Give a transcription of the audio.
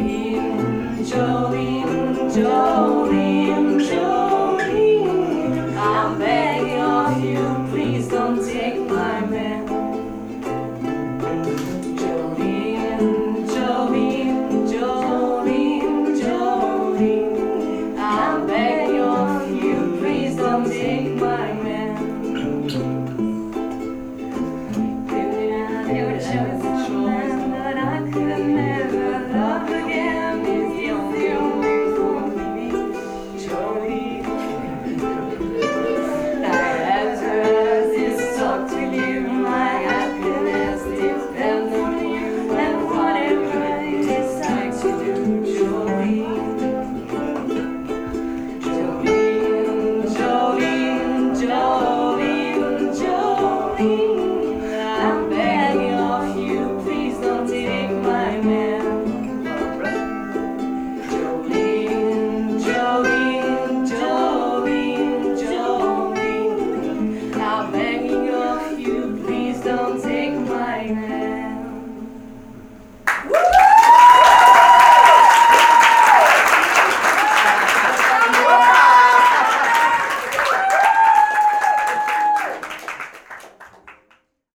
Jolene, Jolene, Jolene, I'm begging of you, please don't take my man. Jolene, Jolene, Jolene, Jolene, I'm begging of you, please don't take my man. It was just a choice that I could never love again. Is the only for me, Jolene. My answer is talk to you. My happiness depends on you, and whatever I decide to do, Jolene. Jolene, Jolene, Jolene, Jolene, I'm begging of you, please don't take my man. Jolene, Jolene, Jolene, Jolene, I'm begging of you, please don't take my man.